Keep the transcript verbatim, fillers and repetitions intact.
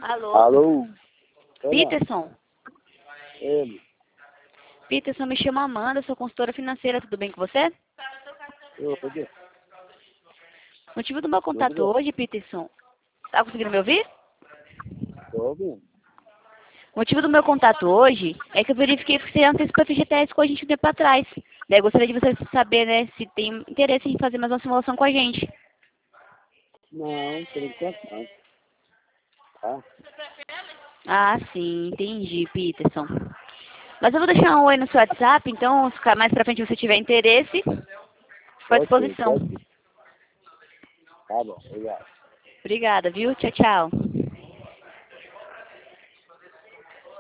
Alô? Alô? Peterson? Ele. Peterson, me chama Amanda, sou consultora financeira, tudo bem com você? Eu, cadê? O motivo do meu contato Tudo bem? hoje, Peterson... Tá conseguindo me ouvir? Tô ouvindo. O motivo do meu contato hoje é que eu verifiquei que você antecipou a F G T S com a gente um tempo atrás. Daí eu gostaria de você saber, né, se tem interesse em fazer mais uma simulação com a gente. Não, por enquanto não. Tá? Ah, sim, entendi, Peterson. Mas eu vou deixar um oi no seu WhatsApp, então, se mais pra frente você tiver interesse, fico à Pode ser, disposição. pode ser. Tá bom, obrigado. Obrigada, viu? Tchau, tchau.